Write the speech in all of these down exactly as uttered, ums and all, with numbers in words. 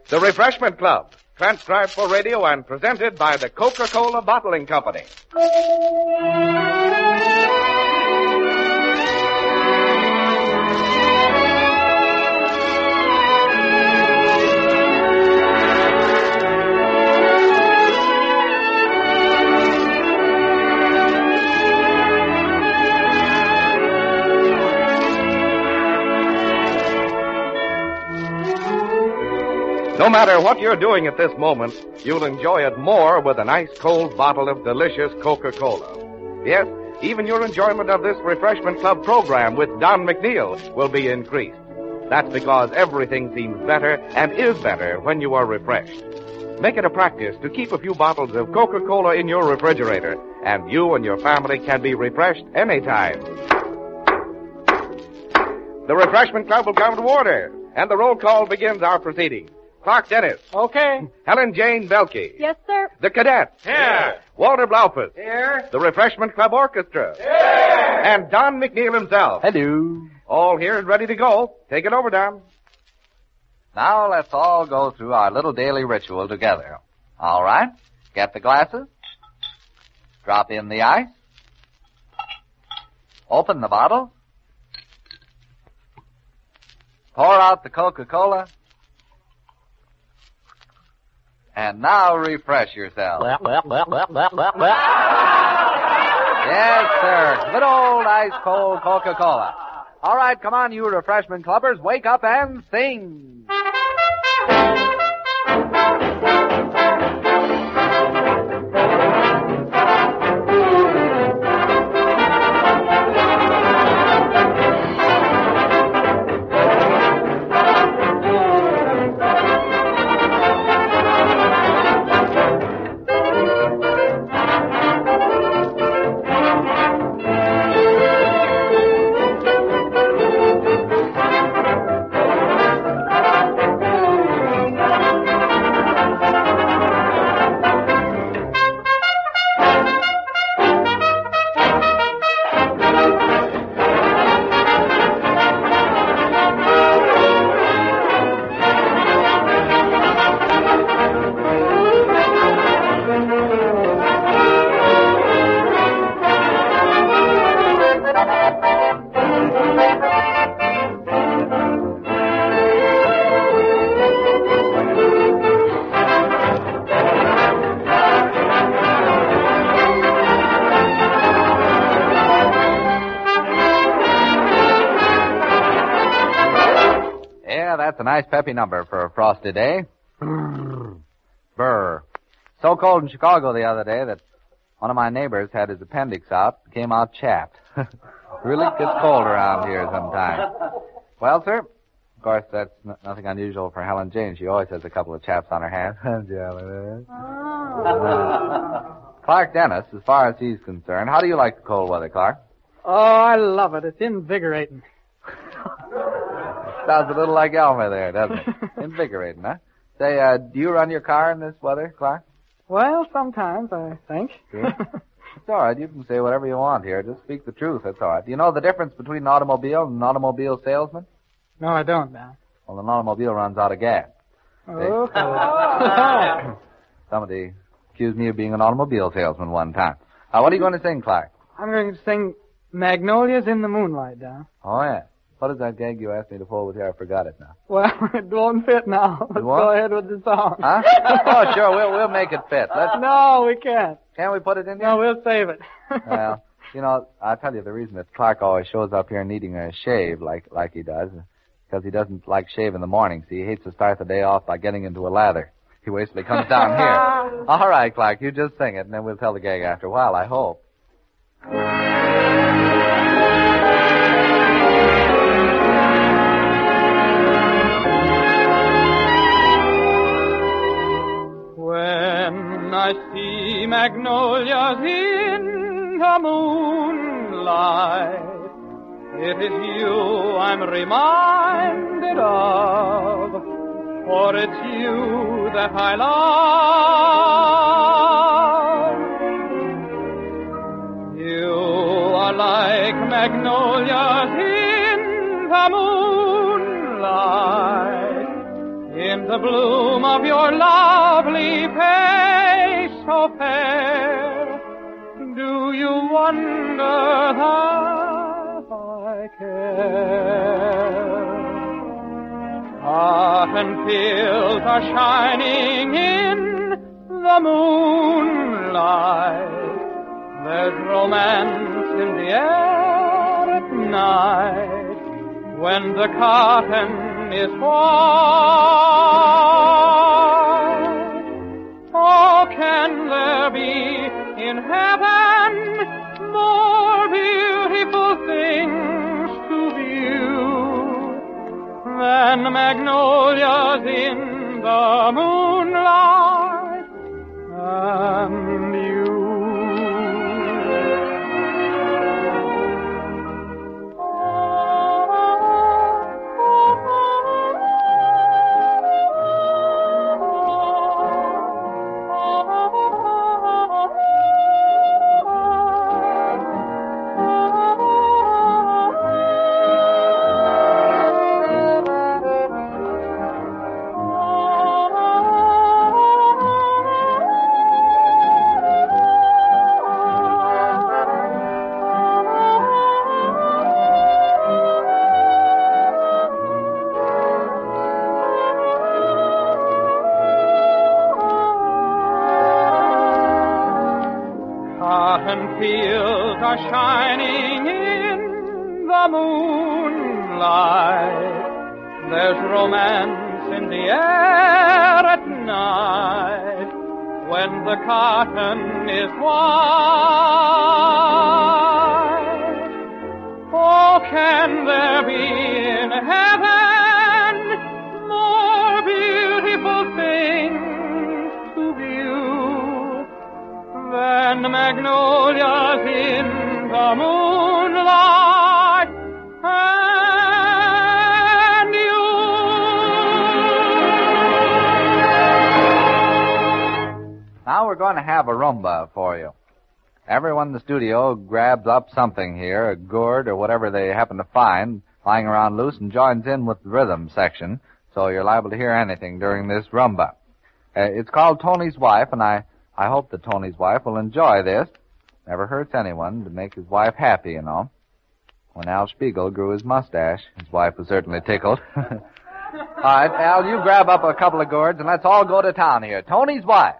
The Refreshment Club, transcribed for radio and presented by the Coca-Cola Bottling Company. No matter what you're doing at this moment, you'll enjoy it more with an ice-cold bottle of delicious Coca-Cola. Yes, even your enjoyment of this Refreshment Club program with Don McNeil will be increased. That's because everything seems better and is better when you are refreshed. Make it a practice to keep a few bottles of Coca-Cola in your refrigerator, and you and your family can be refreshed anytime. The Refreshment Club will come to order, and the roll call begins our proceedings. Clark Dennis. Okay. Helen Jane Belkey. Yes, sir. The Cadets. Here. Walter Blaufus. Here. The Refreshment Club Orchestra. Here. And Don McNeil himself. Hello. All here and ready to go. Take it over, Don. Now let's all go through our little daily ritual together. All right? Get the glasses. Drop in the ice. Open the bottle. Pour out the Coca-Cola. And now refresh yourself. Yes, sir. Good old ice-cold Coca-Cola. All right, come on, you refreshment clubbers. Wake up and sing. That's a nice peppy number for a frosty day. Brr. So cold in Chicago the other day that one of my neighbors had his appendix out, came out chapped. Really gets cold around here sometimes. Well, sir, of course, that's n- nothing unusual for Helen Jane. She always has a couple of chaps on her hands. Oh. Clark Dennis, as far as he's concerned, how do you like the cold weather, Clark? Oh, I love it. It's invigorating. Sounds a little like Elmer there, doesn't it? Invigorating, huh? Say, uh, do you run your car in this weather, Clark? Well, sometimes, I think. Yeah. It's all right. You can say whatever you want here. Just speak the truth. That's all right. Do you know the difference between an automobile and an automobile salesman? No, I don't, now. Well, an automobile runs out of gas. Oh. Somebody accused me of being an automobile salesman one time. Uh, what are you going to sing, Clark? I'm going to sing Magnolias in the Moonlight, Don. Oh, yeah. What is that gag you asked me to pull with here? I forgot it now. Well, it won't fit now. Let's go ahead with the song. Huh? Oh, sure. We'll we'll make it fit. Let's... No, we can't. Can't we put it in here? No, we'll save it. Well, you know, I'll tell you the reason that Clark always shows up here needing a shave like like he does, because he doesn't like shave in the morning. See, he hates to start the day off by getting into a lather. He waits till he comes down here. All right, Clark, you just sing it, and then we'll tell the gag after a while, I hope. When I see magnolias in the moonlight, it is you I'm reminded of, for it's you that I love. You are like magnolias in the moonlight, in the bloom of your lovely face so fair, do you wonder that I care? Cotton fields are shining in the moonlight. There's romance in the air at night when the cotton is white. Oh, can there be in heaven more beautiful things to view than magnolias in the moonlight and you? Fields are shining in the moonlight. There's romance in the air at night when the cotton is white. Oh, can there be in heaven more beautiful things to view than magnolias in the moonlight and you? Now we're going to have a rumba for you. Everyone in the studio grabs up something here, a gourd or whatever they happen to find lying around loose, and joins in with the rhythm section, so you're liable to hear anything during this rumba. Uh, it's called Tony's Wife, and I I hope that Tony's wife will enjoy this. Never hurts anyone to make his wife happy, you know. When Al Spiegel grew his mustache, his wife was certainly tickled. All right, Al, you grab up a couple of gourds, and let's all go to town here. Tony's Wife.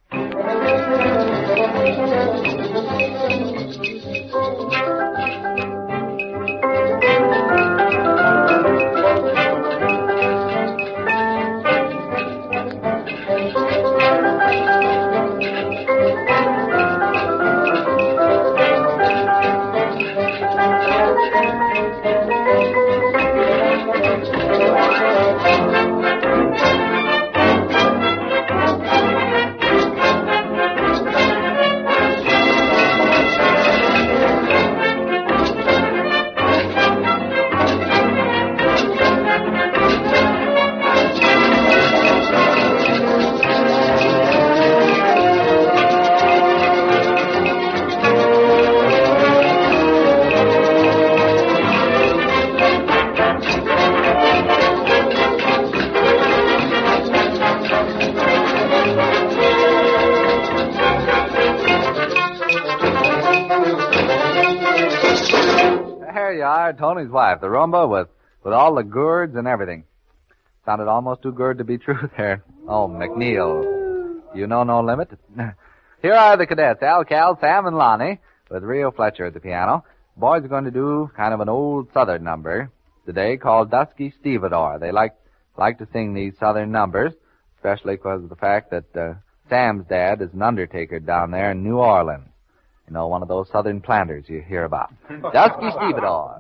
There you are, Tony's Wife, the rumba with, with all the gourds and everything. Sounded almost too good to be true there. Oh, McNeil, you know no limit. Here are the cadets, Al, Cal, Sam, and Lonnie, with Rio Fletcher at the piano. The boys are going to do kind of an old Southern number today called Dusky Stevedore. They like like to sing these Southern numbers, especially because of the fact that uh, Sam's dad is an undertaker down there in New Orleans. You know, one of those Southern planters you hear about. Dusky Stevedore.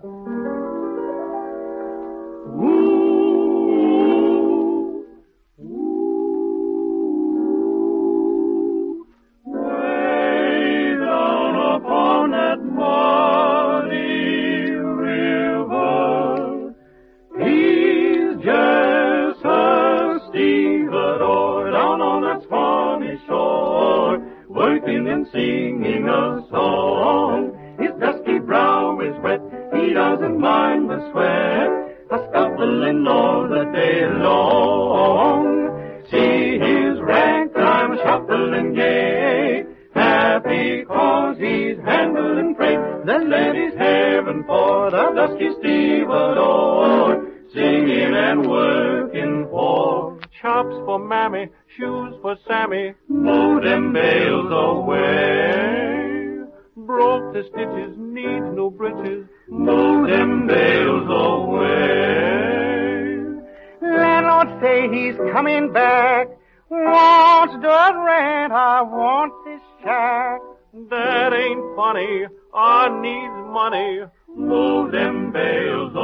Way down upon that muddy river, he's just a stevedore down on that Swanee shore, working and singing a song. His dusky brow is wet, he doesn't mind the sweat, a scuffling all the day long. and gay. Happy cause he's handling freight that levies heaven for the dusky stevedore, singing and working for chops for Mammy, shoes for Sammy, mow them bales away. Broke the stitches, needs new breeches, mow them bales away. Landlord say he's coming back. Wants dirt rent, I want this shack. That ain't funny, I needs money, mow them bales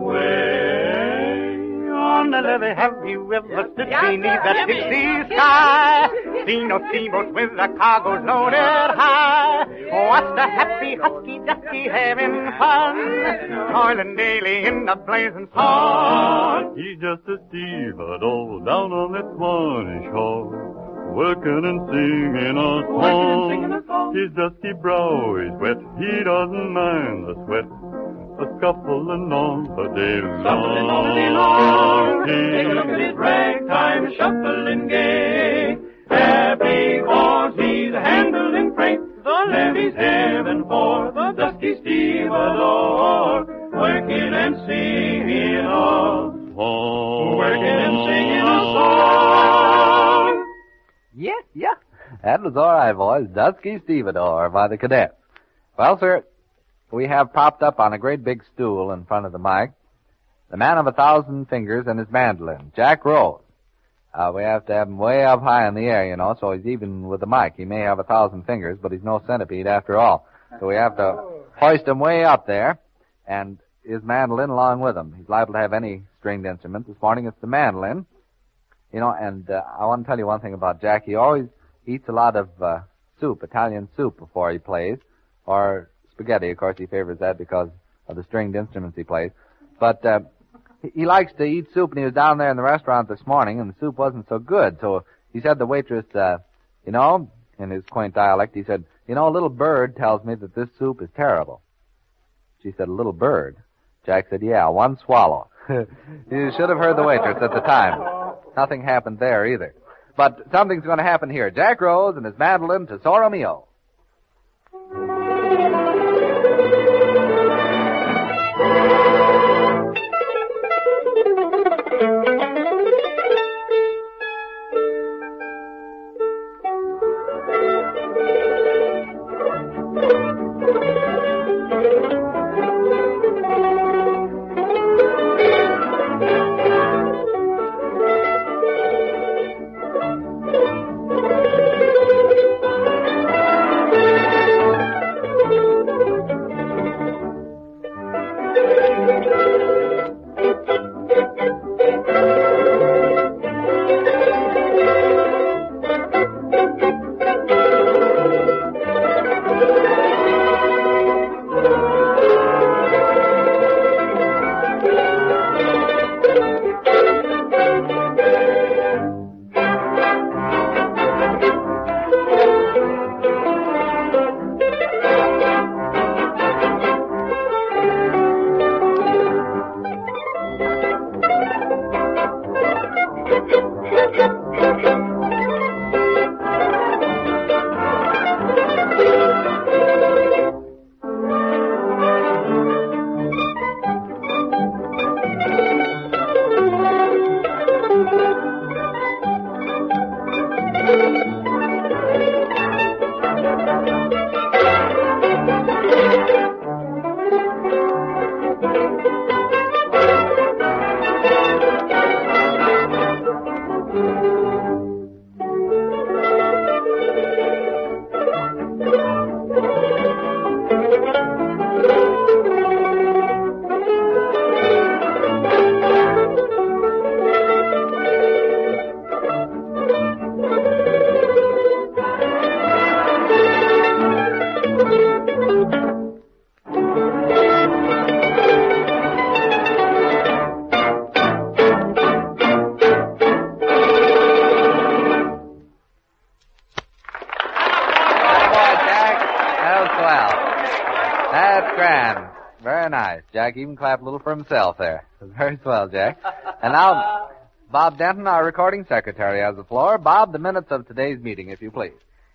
away. On the levee, have you ever stood beneath that Dixie sky? Seen no steamboats with the cargoes loaded high? What's the happy husky dusky having fun? Toiling daily in the blazing sun. He's just a stevedore down on that Swanee shore, working and singing a song. His dusty brow is wet, he doesn't mind the sweat, a scuffling on the day long. Scuffling all day long. Take a look at his ragtime shuffling gay. Happy cause he's handling freight the levees heaven for the dusky stevedore, working and singing a song. Working and singing a song. Yeah, yeah. That was all right, boys. Dusky Stevedore by the Cadets. Well, sir, we have propped up on a great big stool in front of the mic the man of a thousand fingers and his mandolin, Jack Rose. Uh, we have to have him way up high in the air, you know, so he's even with the mic. He may have a thousand fingers, but he's no centipede after all. So we have to hoist him way up there, and his mandolin along with him. He's liable to have any stringed instrument. This morning it's the mandolin. You know, and uh, I want to tell you one thing about Jack. He always eats a lot of uh, soup, Italian soup, before he plays, or spaghetti. Of course, he favors that because of the stringed instruments he plays. But uh, he likes to eat soup, and he was down there in the restaurant this morning, and the soup wasn't so good. So he said to the waitress, uh, you know, in his quaint dialect, he said, you know, a little bird tells me that this soup is terrible. She said, a little bird? Jack said, yeah, one swallow. You should have heard the waitress at the time. Nothing happened there either. But something's going to happen here. Jack Rose and his mandolin, Tesoro Mio. Jack even clapped a little for himself there. It was very swell, Jack. And now, Bob Denton, our recording secretary, has the floor. Bob, the minutes of today's meeting, if you please.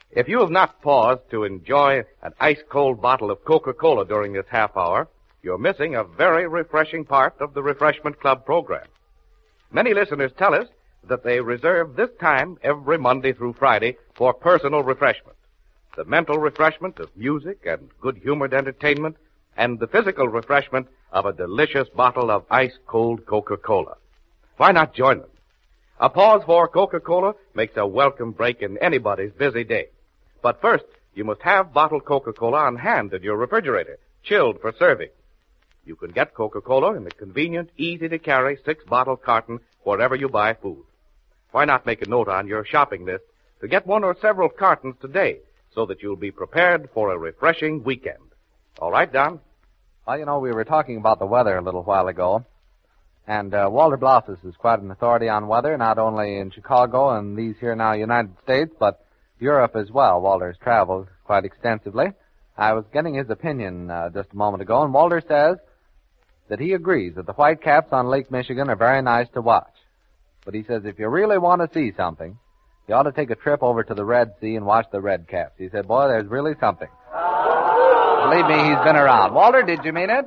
If you have not paused to enjoy an ice-cold bottle of Coca-Cola during this half hour, you're missing a very refreshing part of the Refreshment Club program. Many listeners tell us that they reserve this time every Monday through Friday for personal refreshment. The mental refreshment of music and good-humored entertainment, and the physical refreshment of a delicious bottle of ice-cold Coca-Cola. Why not join them? A pause for Coca-Cola makes a welcome break in anybody's busy day. But first, you must have bottled Coca-Cola on hand in your refrigerator, chilled for serving. You can get Coca-Cola in the convenient, easy-to-carry six-bottle carton wherever you buy food. Why not make a note on your shopping list to get one or several cartons today so that you'll be prepared for a refreshing weekend? All right, Don? Well, you know, we were talking about the weather a little while ago, and uh, Walter Blofus is quite an authority on weather, not only in Chicago and these here now United States, but Europe as well. Walter's traveled quite extensively. I was getting his opinion uh, just a moment ago, and Walter says that he agrees that the whitecaps on Lake Michigan are very nice to watch. But he says if you really want to see something, you ought to take a trip over to the Red Sea and watch the redcaps. He said, boy, there's really something. Believe me, he's been around. Walter, did you mean it?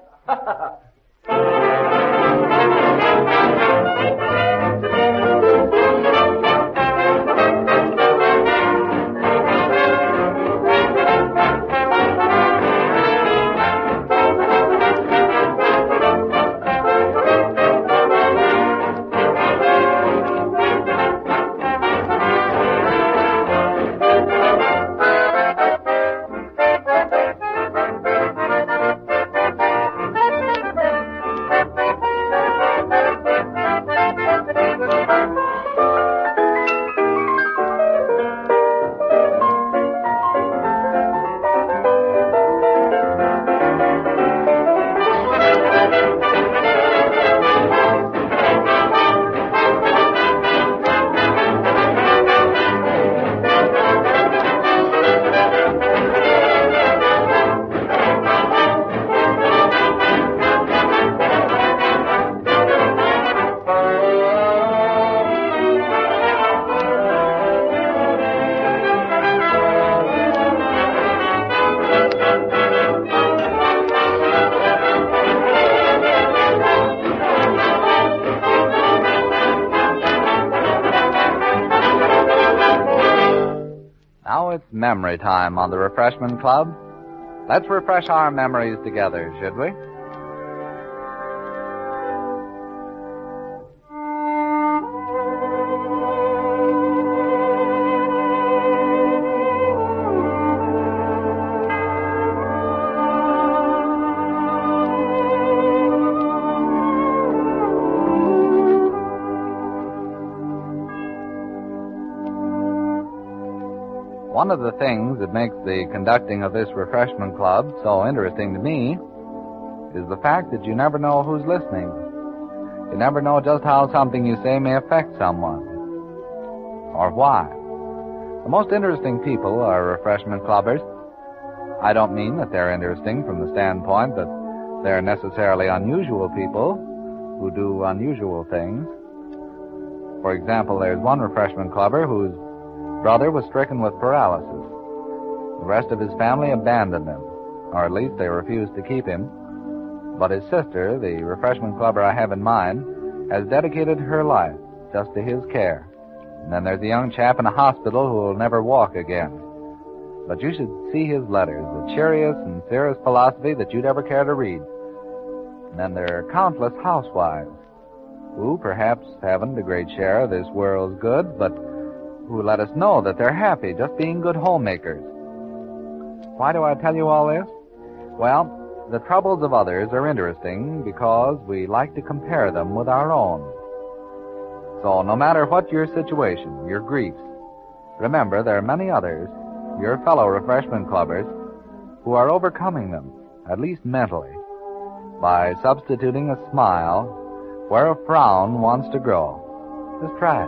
Memory time on the Refreshment Club. Let's refresh our memories together, should we? One of the things that makes the conducting of this refreshment club so interesting to me is the fact that you never know who's listening. You never know just how something you say may affect someone, or why. The most interesting people are refreshment clubbers. I don't mean that they're interesting from the standpoint that they're necessarily unusual people who do unusual things. For example, there's one refreshment clubber whose brother was stricken with paralysis. The rest of his family abandoned him, or at least they refused to keep him. But his sister, the refreshment clubber I have in mind, has dedicated her life just to his care. And then there's a young chap in a hospital who will never walk again. But you should see his letters, the cheeriest and sincerest philosophy that you'd ever care to read. And then there are countless housewives who perhaps haven't a great share of this world's good, but who let us know that they're happy just being good homemakers. Why do I tell you all this? Well, the troubles of others are interesting because we like to compare them with our own. So no matter what your situation, your griefs, remember there are many others, your fellow refreshment clubbers, who are overcoming them, at least mentally, by substituting a smile where a frown wants to grow. Just try it.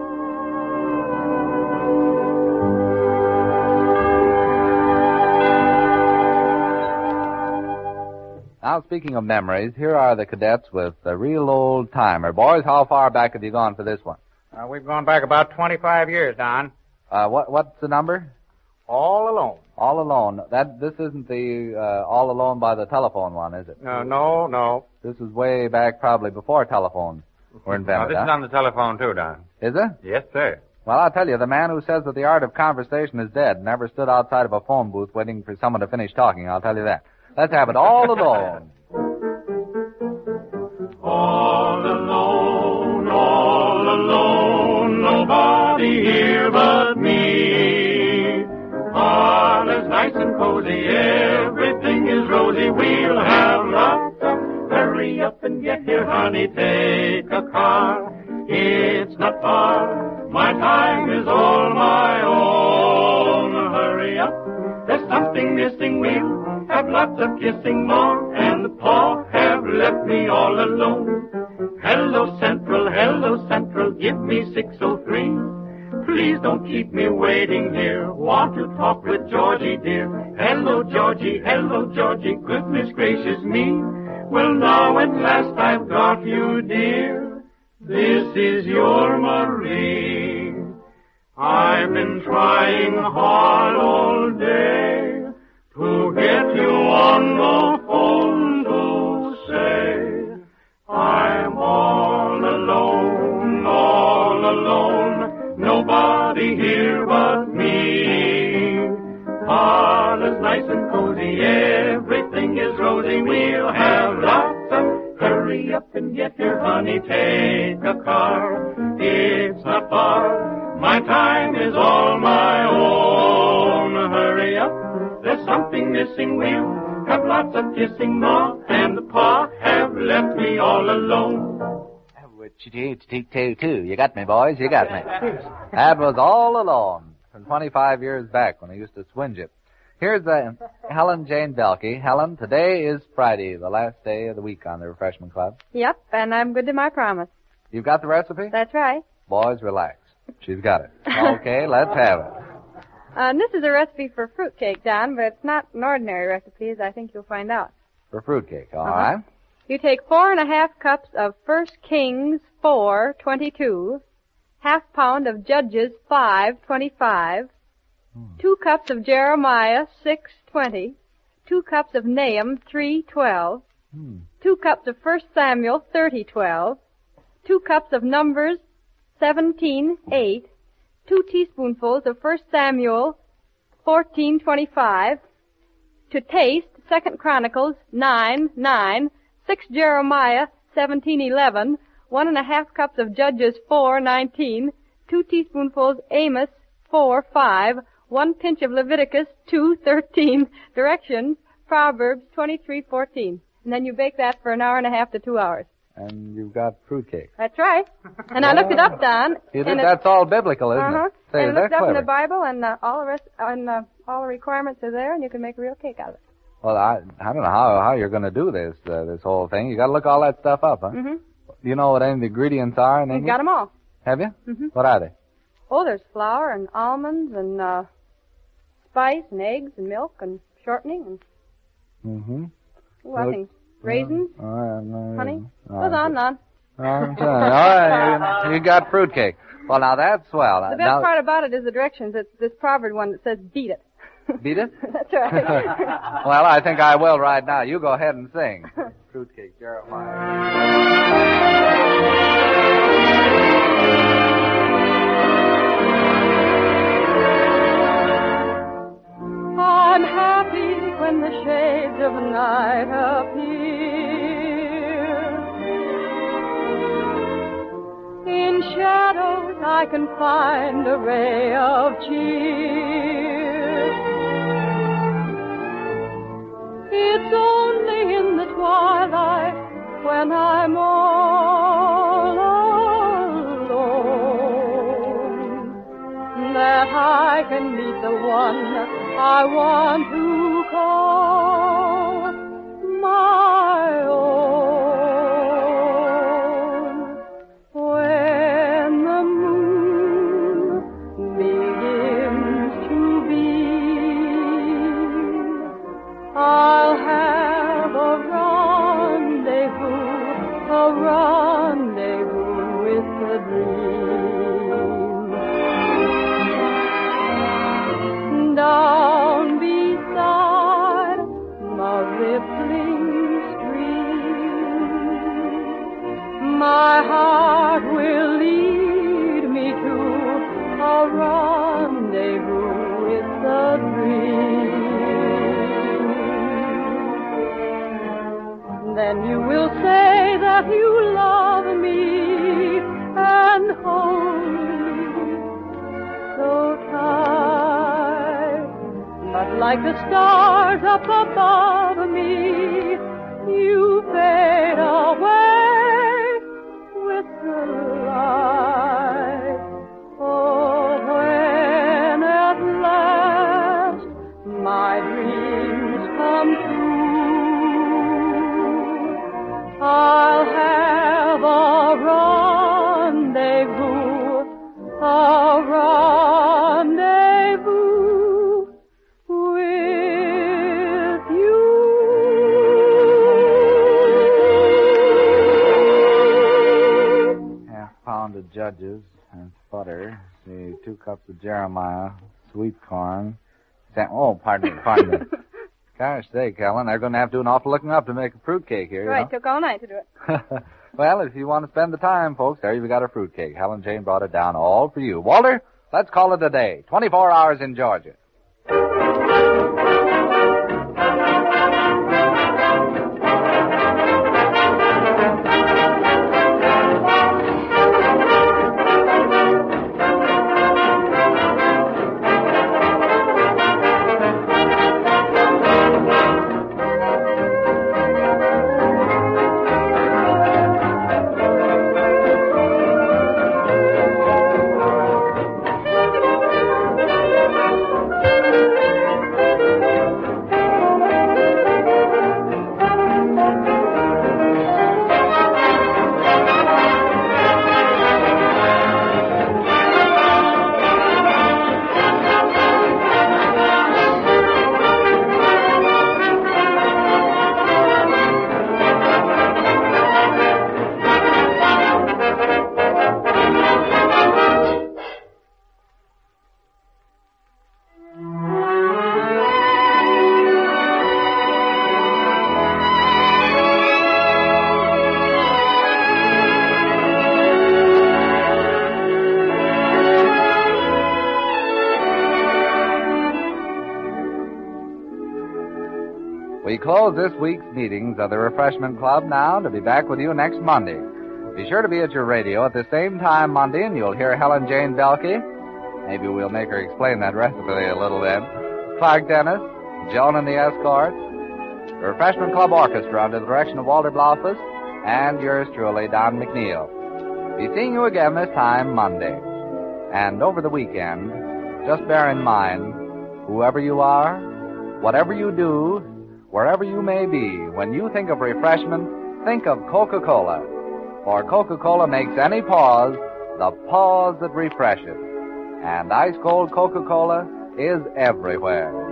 Now, speaking of memories, here are the cadets with a real old timer. Boys, how far back have you gone for this one? Uh, we've gone back about twenty-five years, Don. Uh, what, what's the number? All Alone. All Alone. That this isn't the uh, All Alone by the telephone one, is it? Uh, no, no. This is way back, probably before telephones were Now, invented. this huh? is on the telephone, too, Don. Is it? Yes, sir. Well, I'll tell you, the man who says that the art of conversation is dead never stood outside of a phone booth waiting for someone to finish talking. I'll tell you that. Let's have it all alone. All alone, all alone, nobody here but me. All is nice and cozy, everything is rosy, we'll have lots of. Hurry up and get here, honey, take a car. It's not far, my time is all my own. Hurry up, there's something missing, we'll have lots of kissing more, and Paul have left me all alone. Hello Central, hello Central, give me six oh three. Please don't keep me waiting here, want to talk with Georgie dear. Hello Georgie, hello Georgie, goodness gracious me. Well now at last I've got you dear. This is your Marie. I've been trying hard all day to get you on the phone to say I'm all alone, all alone, nobody here but me. All is nice and cozy, everything is rosy, we'll have lots of. Hurry up and get here, honey, take a car. It's not far, my time is all my own. Hurry up, there's something missing, we'll have lots of kissing more, and Pa have left me all alone. You got me, boys, you got me. That was All Alone from twenty-five years back when I used to swinge it. Here's uh, Helen Jane Belke. Helen, today is Friday, the last day of the week on the Refreshment Club. Yep, and I'm good to my promise. You've got the recipe? That's right. Boys, relax. She's got it. Okay, let's have it. Uh, this is a recipe for fruitcake, Don, but it's not an ordinary recipe, as I think you'll find out. For fruitcake, all Uh-huh. right. You take four and a half cups of First Kings four twenty-two, half pound of Judges five twenty-five, two cups of Jeremiah six twenty, two cups of Nahum three twelve, Hmm. two cups of First Samuel thirty twelve, two cups of Numbers seventeen eight, two teaspoonfuls of First Samuel fourteen twenty-five, to taste Second Chronicles nine nine, six Jeremiah seventeen eleven, one and a half cups of Judges four nineteen, two teaspoonfuls Amos four five, one pinch of Leviticus two thirteen, directions Proverbs twenty-three fourteen, and then you bake that for an hour and a half to two hours. And you've got fruitcake. That's right. And I looked it up, Don. You and did, that's all biblical, isn't uh-huh. it? Say, and is I looked that up in clever? the Bible, and uh, all the rest, and uh, all the requirements are there, and you can make a real cake out of it. Well, I I don't know how how you're going to do this uh, this whole thing. You got to look all that stuff up, huh? Mm-hmm. Do you know what any of the ingredients are? And We've got them all. Have you? Mm-hmm. What are they? Oh, there's flour and almonds and uh, spice and eggs and milk and shortening and Mm-hmm. ooh, I think raisins, Uh, uh, honey. uh, Goes on and on. I'm telling you. All right, you, you got fruitcake. Well, now that's swell. The best now, part about it is the directions. It's this Proverbs one that says beat it. Beat it? That's right. Well, I think I will right now. You go ahead and sing. Fruitcake, Jeremiah. I'm happy when the shades of night appear. In shadows I can find a ray of cheer. It's only in the twilight when I'm all alone that I can meet the one I want to call my own. When the moon begins to beam, I'll have a rendezvous, a rendezvous with the dream. And I my heart will lead me to a rendezvous. It's a dream. Then you will say that you love me and hold me so tight. But like the stars up above me, you fade away with the light. Oh, when at last my dreams come true, I'll have a rendezvous, a rendezvous with you. Half pound of Judges and butter. See, two cups of Jeremiah, sweet corn. Sam- oh, pardon me, pardon me. Gosh sake, Helen, they're going to have to do an awful looking up to make a fruitcake here. Right, You know? took all night to do it. Well, if you want to spend the time, folks, there you've got a fruitcake. Helen Jane brought it down all for you. Walter, let's call it a day. twenty-four hours in Georgia. We close this week's meetings of the Refreshment Club now to be back with you next Monday. Be sure to be at your radio at the same time Monday, and you'll hear Helen Jane Belke. Maybe we'll make her explain that recipe a little then. Clark Dennis, Joan and the Escorts, the Refreshment Club Orchestra under the direction of Walter Blaufus, and yours truly, Don McNeil. Be seeing you again this time Monday. And over the weekend, just bear in mind, whoever you are, whatever you do, wherever you may be, when you think of refreshment, think of Coca-Cola. For Coca-Cola makes any pause the pause that refreshes. And ice-cold Coca-Cola is everywhere.